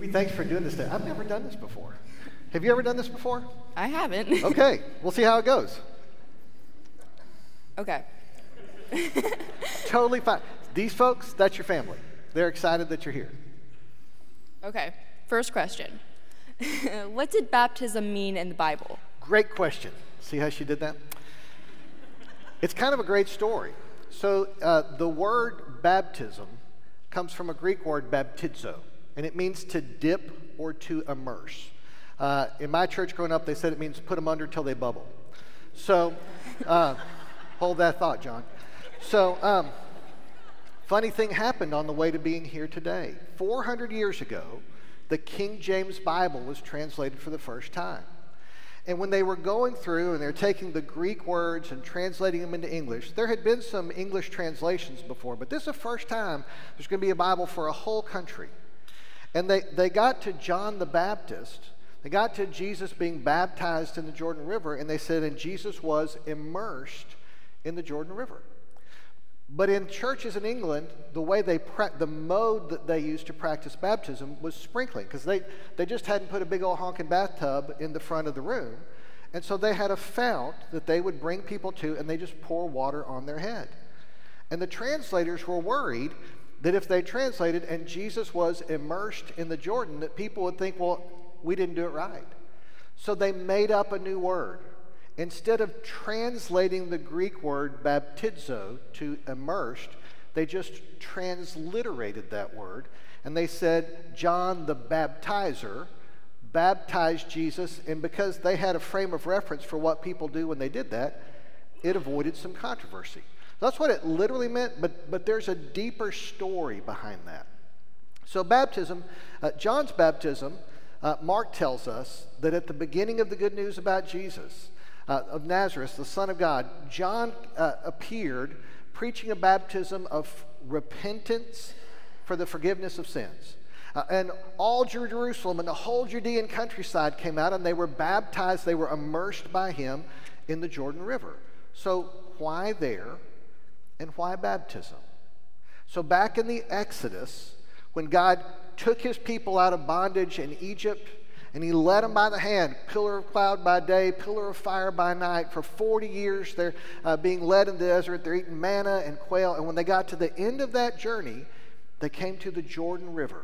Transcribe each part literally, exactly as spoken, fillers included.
Thanks for doing this today. I've never done this before. Have you ever done this before? I haven't. Okay, we'll see how it goes. Okay. Totally fine. These folks, that's your family. They're excited that you're here. Okay, first question. What did baptism mean in the Bible? Great question. See how she did that? It's kind of a great story. So uh, the word baptism comes from a Greek word baptizo, and it means to dip or to immerse. Uh, in my church growing up, they said it means put them under till they bubble. So uh, hold that thought, John. So um, funny thing happened on the way to being here today. four hundred years ago, the King James Bible was translated for the first time. And when they were going through and they're taking the Greek words and translating them into English, there had been some English translations before, but this is the first time there's going to be a Bible for a whole country. And they, they got to John the Baptist, they got to Jesus being baptized in the Jordan River, and they said, and Jesus was immersed in the Jordan River. But in churches in England, the way they pra- the mode that they used to practice baptism was sprinkling, because they, they just hadn't put a big old honking bathtub in the front of the room. And so they had a fount that they would bring people to, and they just pour water on their head. And the translators were worried that if they translated and Jesus was immersed in the Jordan, that people would think, well, we didn't do it right. So they made up a new word. Instead of translating the Greek word baptizo to immersed, they just transliterated that word, and they said John the Baptizer baptized Jesus, and because they had a frame of reference for what people do when they did that, it avoided some controversy. That's what it literally meant, but, but there's a deeper story behind that. So baptism, uh, John's baptism, uh, Mark tells us that at the beginning of the good news about Jesus, Uh, of Nazareth, the Son of God, John uh, appeared preaching a baptism of repentance for the forgiveness of sins. Uh, and all Jerusalem and the whole Judean countryside came out, and they were baptized, they were immersed by him in the Jordan River. So why there, and why baptism? So back in the Exodus, when God took his people out of bondage in Egypt, and he led them by the hand, pillar of cloud by day, pillar of fire by night. For forty years, they're uh, being led in the desert. They're eating manna and quail. And when they got to the end of that journey, they came to the Jordan River.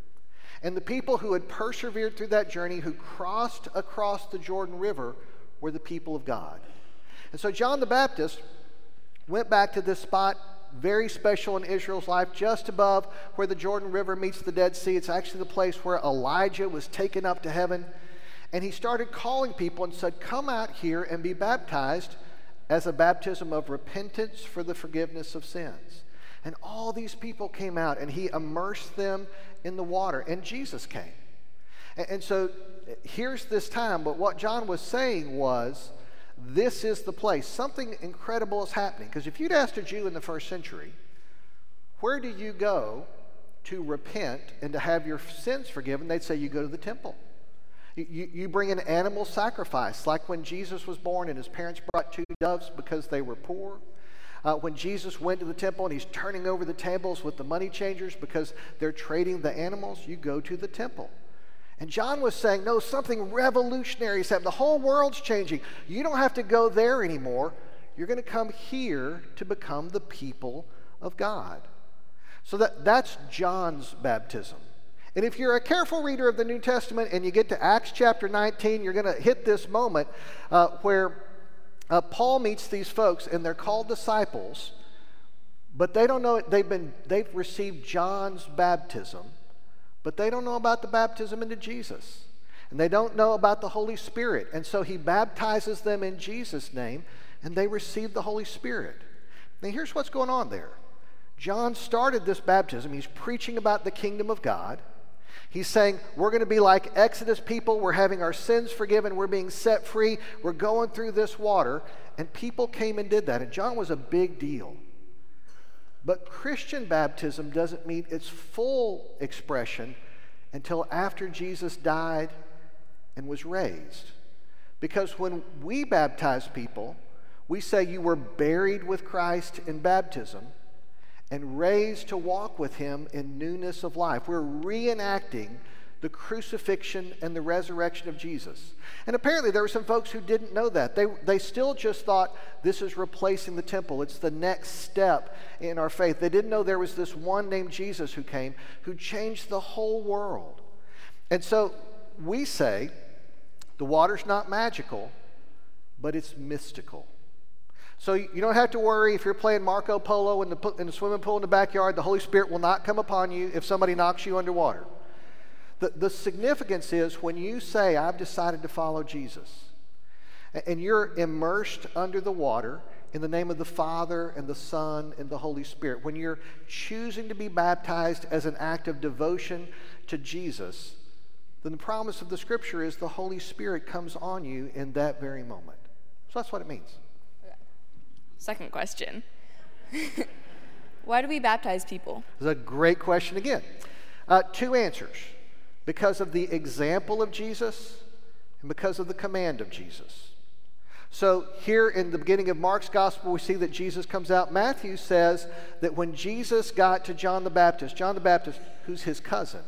And the people who had persevered through that journey, who crossed across the Jordan River, were the people of God. And so John the Baptist went back to this spot, very special in Israel's life, just above where the Jordan River meets the Dead Sea. It's actually the place where Elijah was taken up to heaven. And he started calling people and said, come out here and be baptized as a baptism of repentance for the forgiveness of sins. And all these people came out, and he immersed them in the water, and Jesus came. And, and so here's this time, but what John was saying was, this is the place. Something incredible is happening. Because if you'd asked a Jew in the first century, where do you go to repent and to have your sins forgiven? They'd say you go to the temple. You, you bring an animal sacrifice, like when Jesus was born and his parents brought two doves because they were poor. Uh, when Jesus went to the temple and he's turning over the tables with the money changers because they're trading the animals, you go to the temple. And John was saying, no, something revolutionary is happening. The whole world's changing. You don't have to go there anymore. You're going to come here to become the people of God. So that, that's John's baptism. And if you're a careful reader of the New Testament and you get to Acts chapter nineteen, you're going to hit this moment uh, where uh, Paul meets these folks, and they're called disciples, but they don't know it. They've been, they've received John's baptism, but they don't know about the baptism into Jesus. And they don't know about the Holy Spirit. And so he baptizes them in Jesus' name, and they receive the Holy Spirit. Now here's what's going on there. John started this baptism. He's preaching about the kingdom of God. He's saying, we're going to be like Exodus people. We're having our sins forgiven. We're being set free. We're going through this water. And people came and did that. And John was a big deal. But Christian baptism doesn't meet its full expression until after Jesus died and was raised. Because when we baptize people, we say you were buried with Christ in baptism and raised to walk with him in newness of life. We're reenacting the crucifixion and the resurrection of Jesus. And apparently there were some folks who didn't know that. They, they still just thought this is replacing the temple. It's the next step in our faith. They didn't know there was this one named Jesus who came, who changed the whole world. And so we say the water's not magical, but it's mystical. So you don't have to worry if you're playing Marco Polo in the, in the swimming pool in the backyard, the Holy Spirit will not come upon you if somebody knocks you underwater. The, the significance is when you say, I've decided to follow Jesus, and you're immersed under the water in the name of the Father and the Son and the Holy Spirit, when you're choosing to be baptized as an act of devotion to Jesus, then the promise of the Scripture is the Holy Spirit comes on you in that very moment. So that's what it means. Okay. Second question. Why do we baptize people? It's a great question again. Uh, two answers. Because of the example of Jesus and because of the command of Jesus. So here in the beginning of Mark's gospel, we see that Jesus comes out. Matthew says that when Jesus got to John the Baptist, John the Baptist, who's his cousin,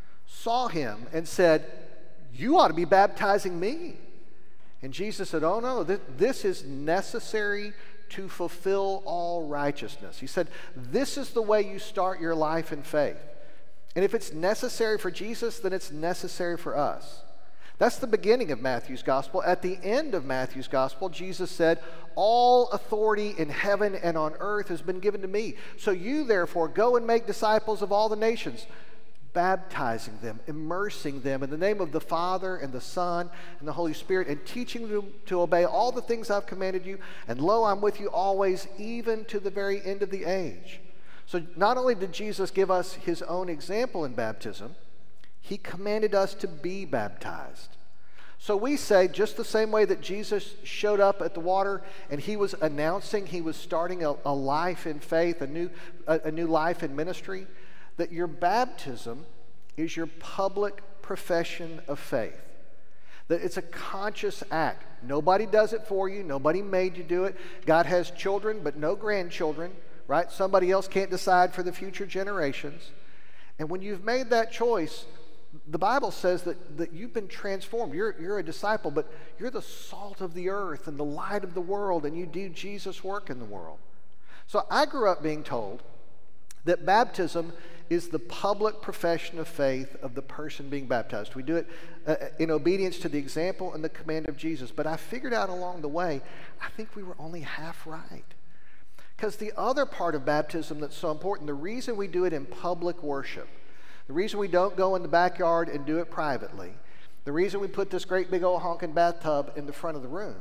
saw him and said, you ought to be baptizing me. And Jesus said, oh no, th- this is necessary to fulfill all righteousness. He said, this is the way you start your life in faith. And if it's necessary for Jesus, then it's necessary for us. That's the beginning of Matthew's gospel. At the end of Matthew's gospel, Jesus said, all authority in heaven and on earth has been given to me. So you, therefore, go and make disciples of all the nations, baptizing them, immersing them in the name of the Father and the Son and the Holy Spirit, and teaching them to obey all the things I've commanded you. And lo, I'm with you always, even to the very end of the age. So not only did Jesus give us his own example in baptism, he commanded us to be baptized. So we say, just the same way that Jesus showed up at the water and he was announcing he was starting a, a life in faith, a new, a, a new life in ministry, that your baptism is your public profession of faith. That it's a conscious act. Nobody does it for you. Nobody made you do it. God has children, but no grandchildren. Right? Somebody else can't decide for the future generations. And when you've made that choice, the Bible says that, that you've been transformed. You're, you're a disciple, but you're the salt of the earth and the light of the world, and you do Jesus' work in the world. So I grew up being told that baptism is the public profession of faith of the person being baptized. We do it uh, in obedience to the example and the command of Jesus. But I figured out along the way, I think we were only half right. Because the other part of baptism that's so important, the reason we do it in public worship, the reason we don't go in the backyard and do it privately, the reason we put this great big old honking bathtub in the front of the room,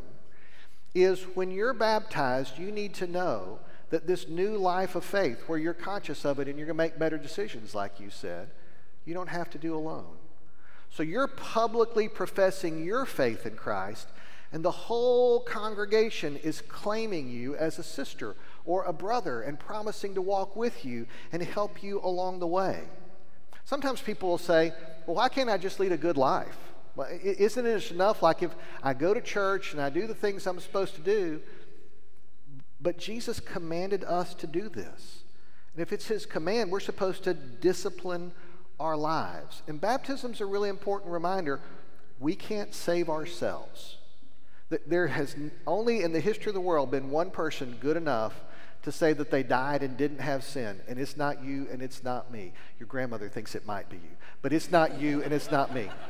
is when you're baptized, you need to know that this new life of faith, where you're conscious of it and you're going to make better decisions, like you said, you don't have to do alone. So you're publicly professing your faith in Christ, and the whole congregation is claiming you as a sister or a brother and promising to walk with you and help you along the way. Sometimes people will say, well, why can't I just lead a good life? Well, isn't it enough like if I go to church and I do the things I'm supposed to do? But Jesus commanded us to do this. And if it's his command, we're supposed to discipline our lives. And baptism's a really important reminder, we can't save ourselves. There has only in the history of the world been one person good enough to say that they died and didn't have sin, and it's not you and it's not me. Your grandmother thinks it might be you, but it's not you and it's not me.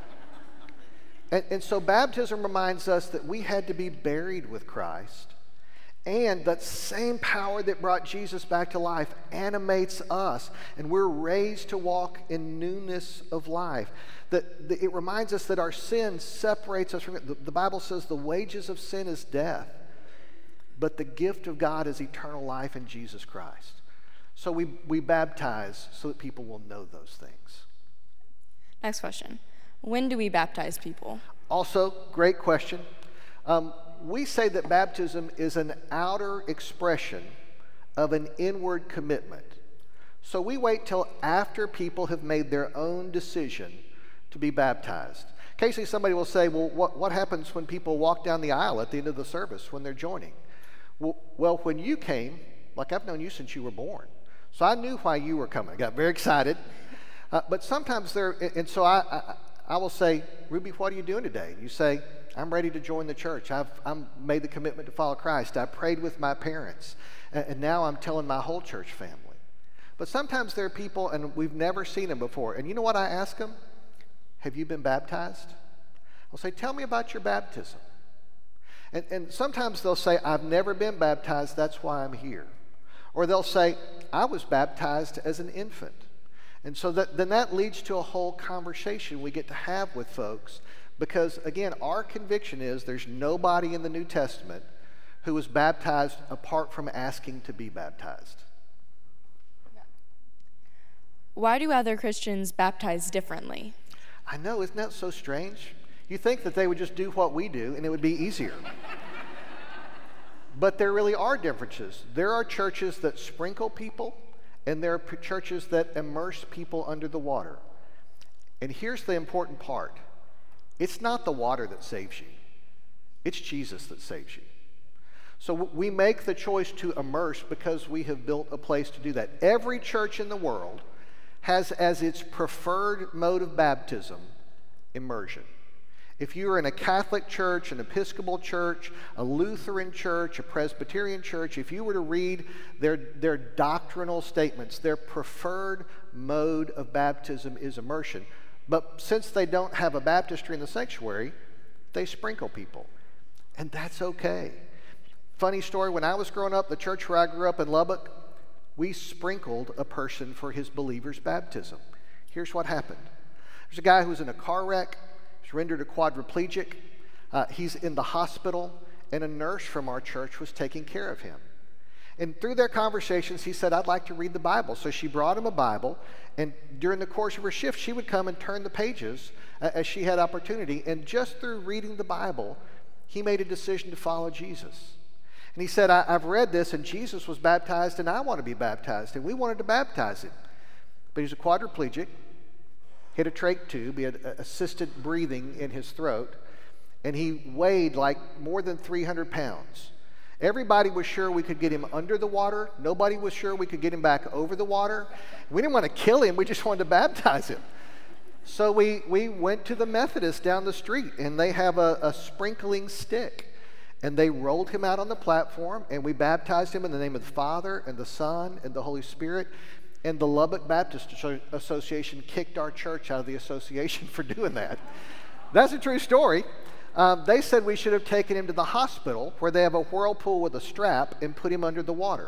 And, and so baptism reminds us that we had to be buried with Christ, and that same power that brought Jesus back to life animates us, and we're raised to walk in newness of life. That, that it reminds us that our sin separates us from it. The, the Bible says the wages of sin is death, but the gift of God is eternal life in Jesus Christ. So we, we baptize so that people will know those things. Next question. When do we baptize people? Also, great question. Um, we say that baptism is an outer expression of an inward commitment. So we wait till after people have made their own decision to be baptized. Occasionally somebody will say, well, what, what happens when people walk down the aisle at the end of the service when they're joining? Well, well, when you came, like I've known you since you were born, so I knew why you were coming. I got very excited. Uh, but sometimes there, and so I, I, I will say, Ruby, what are you doing today? And you say, I'm ready to join the church. I've I'm made the commitment to follow Christ. I prayed with my parents, and, and now I'm telling my whole church family. But sometimes there are people, and we've never seen them before. And you know what I ask them? Have you been baptized? I'll say, tell me about your baptism. And, and sometimes they'll say, I've never been baptized, that's why I'm here. Or they'll say, I was baptized as an infant. And so that, then that leads to a whole conversation we get to have with folks, because, again, our conviction is there's nobody in the New Testament who was baptized apart from asking to be baptized. Why do other Christians baptize differently? I know, isn't that so strange? You think that they would just do what we do and it would be easier. But there really are differences. There are churches that sprinkle people, and there are p- churches that immerse people under the water. And here's the important part. It's not the water that saves you. It's Jesus that saves you. So w- we make the choice to immerse because we have built a place to do that. Every church in the world has as its preferred mode of baptism immersion. If you're in a Catholic church, an Episcopal church, a Lutheran church, a Presbyterian church, if you were to read their, their doctrinal statements, their preferred mode of baptism is immersion. But since they don't have a baptistry in the sanctuary, they sprinkle people. And that's okay. Funny story, when I was growing up, the church where I grew up in Lubbock, we sprinkled a person for his believer's baptism. Here's what happened. There's a guy who was in a car wreck. He's rendered a quadriplegic. Uh, he's in the hospital, and a nurse from our church was taking care of him. And through their conversations, he said, I'd like to read the Bible. So she brought him a Bible, and during the course of her shift, she would come and turn the pages uh, as she had opportunity. And just through reading the Bible, he made a decision to follow Jesus. And he said, I, I've read this, and Jesus was baptized, and I want to be baptized. And we wanted to baptize him. But he was a quadriplegic, he had a trach tube, he had assisted breathing in his throat, and he weighed like more than three hundred pounds. Everybody was sure we could get him under the water. Nobody was sure we could get him back over the water. We didn't want to kill him, we just wanted to baptize him. So we, we went to the Methodists down the street, and they have a, a sprinkling stick. And they rolled him out on the platform, and we baptized him in the name of the Father and the Son and the Holy Spirit. And the Lubbock Baptist Association kicked our church out of the association for doing that. That's a true story. Um, they said we should have taken him to the hospital where they have a whirlpool with a strap and put him under the water.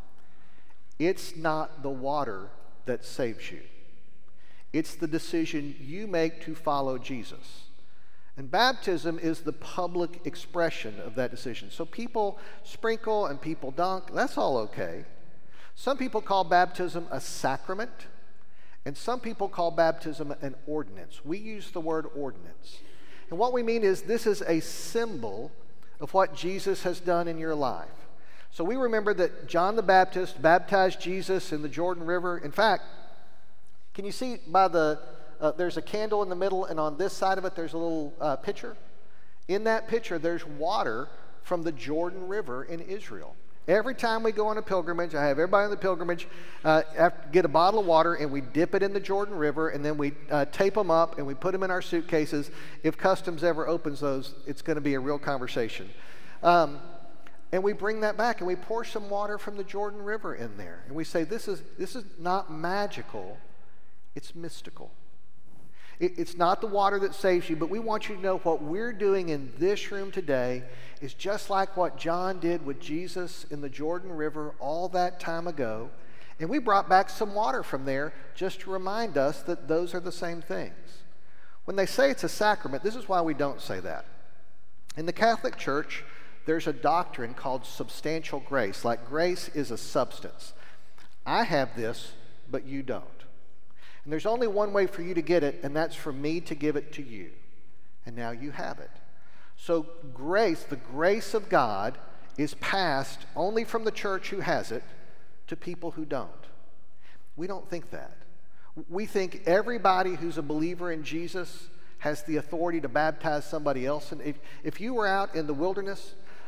It's not the water that saves you. It's the decision you make to follow Jesus. And baptism is the public expression of that decision. So people sprinkle and people dunk. That's all okay. Some people call baptism a sacrament, and some people call baptism an ordinance. We use the word ordinance. And what we mean is this is a symbol of what Jesus has done in your life. So we remember that John the Baptist baptized Jesus in the Jordan River. In fact, can you see by the Uh, there's a candle in the middle, and on this side of it, there's a little uh, pitcher. In that pitcher, there's water from the Jordan River in Israel. Every time we go on a pilgrimage, I have everybody on the pilgrimage uh, have to get a bottle of water, and we dip it in the Jordan River, and then we uh, tape them up, and we put them in our suitcases. If Customs ever opens those, it's going to be a real conversation. Um, and we bring that back, and we pour some water from the Jordan River in there. And we say, this is, this is not magical, it's mystical. It's not the water that saves you, but we want you to know what we're doing in this room today is just like what John did with Jesus in the Jordan River all that time ago. And we brought back some water from there just to remind us that those are the same things. When they say it's a sacrament, this is why we don't say that. In the Catholic Church, there's a doctrine called substantial grace, like grace is a substance. I have this, but you don't. And there's only one way for you to get it, and that's for me to give it to you. And now you have it. So grace, the grace of God, is passed only from the church who has it to people who don't. We don't think that. We think everybody who's a believer in Jesus has the authority to baptize somebody else. And if, if you were out in the wilderness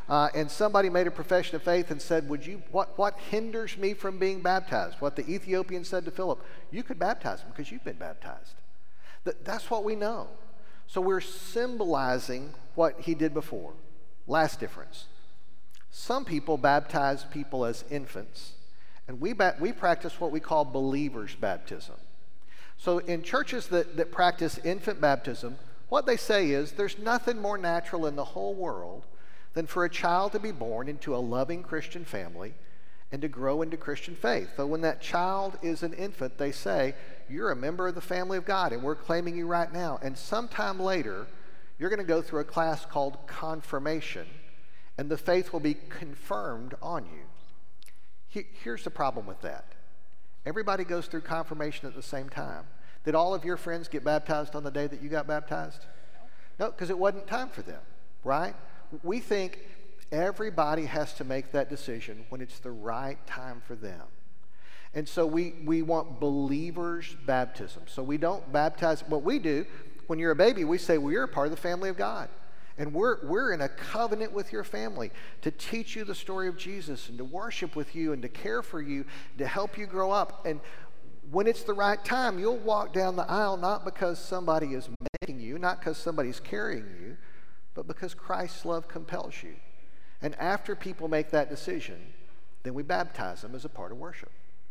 uh, and somebody made a profession of faith and said, "Would you? What what hinders me from being baptized?" What the Ethiopian said to Philip, "You could baptize him because you've been baptized." That, that's what we know. So we're symbolizing what he did before. Last difference. Some people baptize people as infants, and we ba- we practice what we call believers' baptism. So in churches that, that practice infant baptism, what they say is there's nothing more natural in the whole world than for a child to be born into a loving Christian family and to grow into Christian faith. So when that child is an infant, they say, "You're a member of the family of God, and we're claiming you right now." And sometime later, you're going to go through a class called confirmation, and the faith will be confirmed on you. He, here's the problem with that. Everybody goes through confirmation at the same time. Did all of your friends get baptized on the day that you got baptized? No, because it wasn't time for them, right? We think everybody has to make that decision when it's the right time for them. And so we, we want believers' baptism. So we don't baptize. What we do, when you're a baby, we say, well, you're a part of the family of God. And we're, we're in a covenant with your family to teach you the story of Jesus and to worship with you and to care for you, to help you grow up. And when it's the right time, you'll walk down the aisle not because somebody is making you, not because somebody's carrying you, but because Christ's love compels you. And after people make that decision, then we baptize them as a part of worship.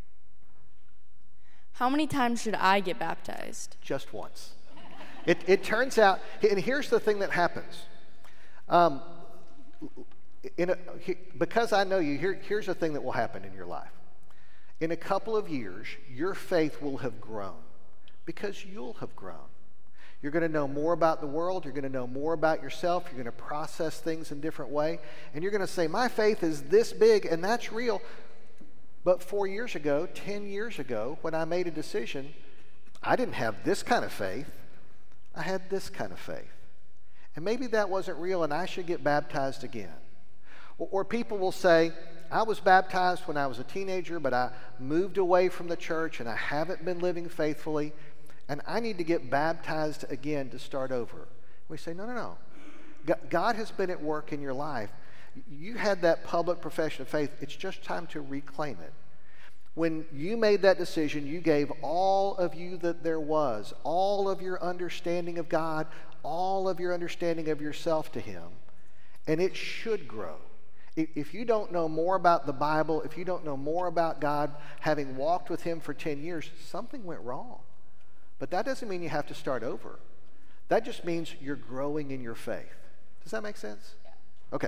How many times should I get baptized? Just once. It, it turns out, and here's the thing that happens. Um, in a, he, because I know you, here, here's the thing that will happen in your life. In a couple of years, your faith will have grown because you'll have grown. You're going to know more about the world. You're going to know more about yourself. You're going to process things in a different way. And you're going to say, my faith is this big, and that's real. But four years ago, ten years ago, when I made a decision, I didn't have this kind of faith. I had this kind of faith. And maybe that wasn't real, and I should get baptized again. Or, or people will say, I was baptized when I was a teenager, but I moved away from the church, and I haven't been living faithfully, and I need to get baptized again to start over. We say, no, no, no. God has been at work in your life. You had that public profession of faith. It's just time to reclaim it. When you made that decision, you gave all of you that there was, all of your understanding of God, all of your understanding of yourself to Him, and it should grow. If you don't know more about the Bible, if you don't know more about God, having walked with Him for ten years, something went wrong. But that doesn't mean you have to start over. That just means you're growing in your faith. Does that make sense? Yeah. Okay.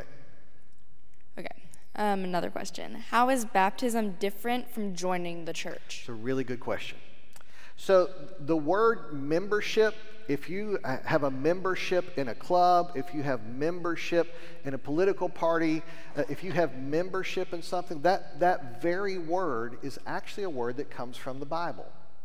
Okay. Um, another question. How is baptism different from joining the church? It's a really good question. So the word membership, if you have a membership in a club, if you have membership in a political party, uh, if you have membership in something, that, that very word is actually a word that comes from the Bible.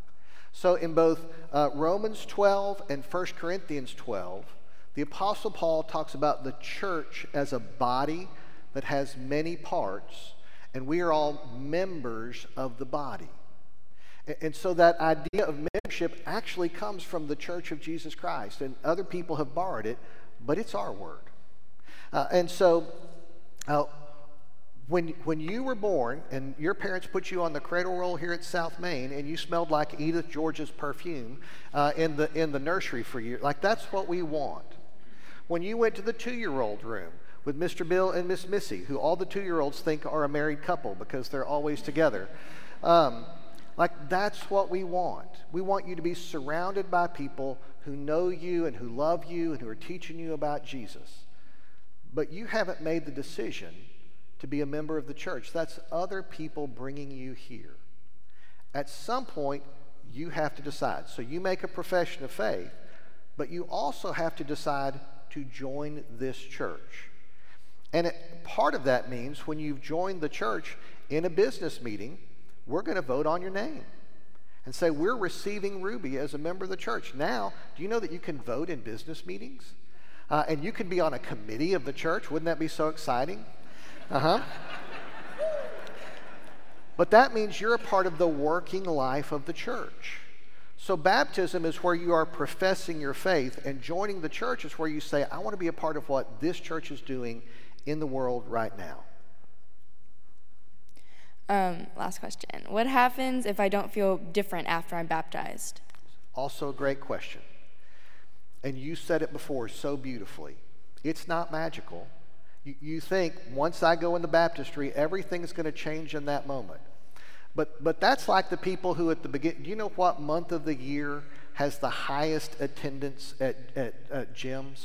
So in both uh, Romans twelve and First Corinthians twelve, the Apostle Paul talks about the church as a body that has many parts, and we are all members of the body. And, and so that idea of membership actually comes from the Church of Jesus Christ, and other people have borrowed it, but it's our word. Uh, and so uh, when, when you were born and your parents put you on the cradle roll here at South Main and you smelled like Edith George's perfume uh, in, the, in the nursery for you, like that's what we want. When you went to the two-year-old room with Mister Bill and Miss Missy, who all the two-year-olds think are a married couple because they're always together, um, like that's what we want. We want you to be surrounded by people who know you and who love you and who are teaching you about Jesus. But you haven't made the decision to be a member of the church. That's other people bringing you here. At some point, you have to decide. So you make a profession of faith, but you also have to decide to join this church. And it, part of that means when you've joined the church in a business meeting, we're going to vote on your name and say, we're receiving Ruby as a member of the church. Now, do you know that you can vote in business meetings? Uh, and you can be on a committee of the church. Wouldn't that be so exciting? Uh-huh. But that means you're a part of the working life of the church. So baptism is where you are professing your faith, and joining the church is where you say, I want to be a part of what this church is doing in the world right now. Um, last question. What happens if I don't feel different after I'm baptized? Also a great question. And you said it before so beautifully. It's not magical. You, you think, once I go in the baptistry, everything's going to change in that moment. But but that's like the people who at the beginning, do you know what month of the year has the highest attendance at, at, at gyms?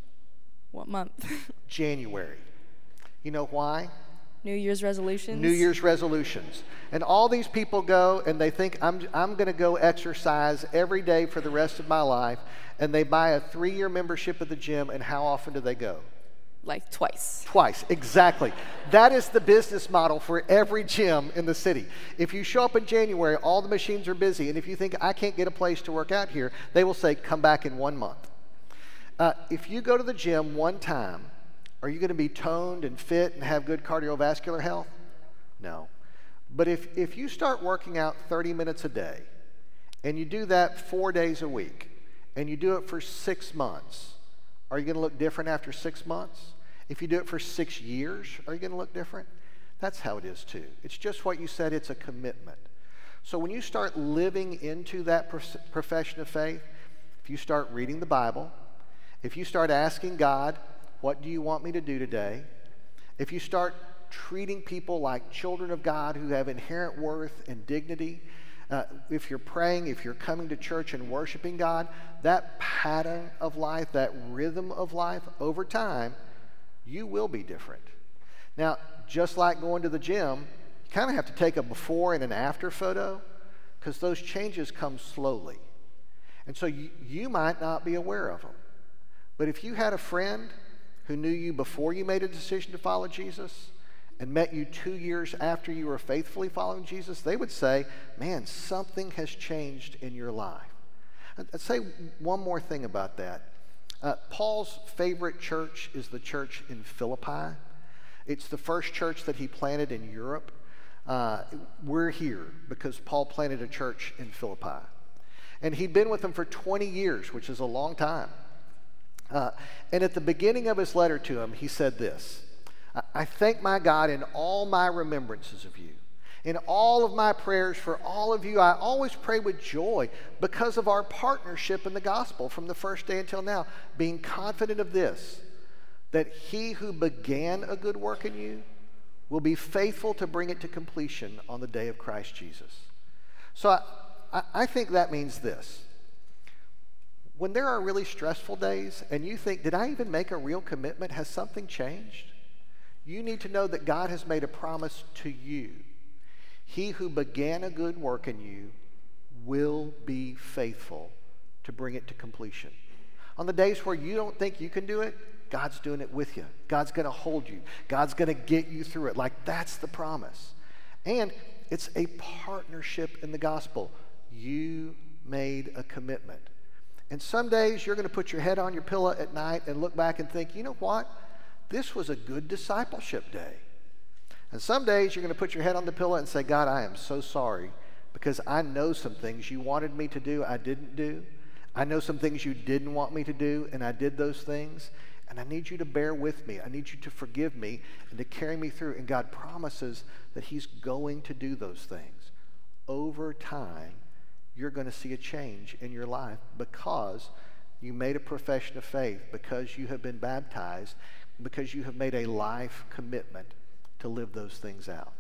What month? January. You know why? New Year's resolutions? New Year's resolutions. And all these people go and they think, I'm, I'm going to go exercise every day for the rest of my life. And they buy a three-year membership at the gym, and how often do they go? Like twice. Twice, exactly. That is the business model for every gym in the city. If you show up in January, all the machines are busy, and if you think, I can't get a place to work out here, they will say, come back in one month. Uh, if you go to the gym one time, are you going to be toned and fit and have good cardiovascular health? No. But if, if you start working out thirty minutes a day, and you do that four days a week, and you do it for six months, are you going to look different after six months? If you do it for six years, are you going to look different? That's how it is too. It's just what you said, it's a commitment. So when you start living into that profession of faith, if you start reading the Bible, if you start asking God, what do you want me to do today? If you start treating people like children of God who have inherent worth and dignity, uh, if you're praying, if you're coming to church and worshiping God, that pattern of life, that rhythm of life, over time, you will be different. Now, just like going to the gym, you kind of have to take a before and an after photo because those changes come slowly. And so you, you might not be aware of them. But if you had a friend who knew you before you made a decision to follow Jesus and met you two years after you were faithfully following Jesus, they would say, man, something has changed in your life. I'd say one more thing about that. Uh, Paul's favorite church is the church in Philippi. It's the first church that he planted in Europe. Uh, we're here because Paul planted a church in Philippi. And he'd been with them for twenty years, which is a long time. Uh, and at the beginning of his letter to him, he said this, I thank my God in all my remembrances of you. In all of my prayers for all of you, I always pray with joy because of our partnership in the gospel from the first day until now, being confident of this, that he who began a good work in you will be faithful to bring it to completion on the day of Christ Jesus. So I, I, I think that means this. When there are really stressful days and you think, did I even make a real commitment? Has something changed? You need to know that God has made a promise to you. He who began a good work in you will be faithful to bring it to completion. On the days where you don't think you can do it, God's doing it with you. God's going to hold you. God's going to get you through it. Like, that's the promise. And it's a partnership in the gospel. You made a commitment. And some days you're going to put your head on your pillow at night and look back and think, you know what? This was a good discipleship day. And some days you're going to put your head on the pillow and say, God, I am so sorry because I know some things you wanted me to do I didn't do. I know some things you didn't want me to do, and I did those things. And I need you to bear with me. I need you to forgive me and to carry me through. And God promises that he's going to do those things. Over time, you're going to see a change in your life because you made a profession of faith, because you have been baptized, because you have made a life commitment to live those things out.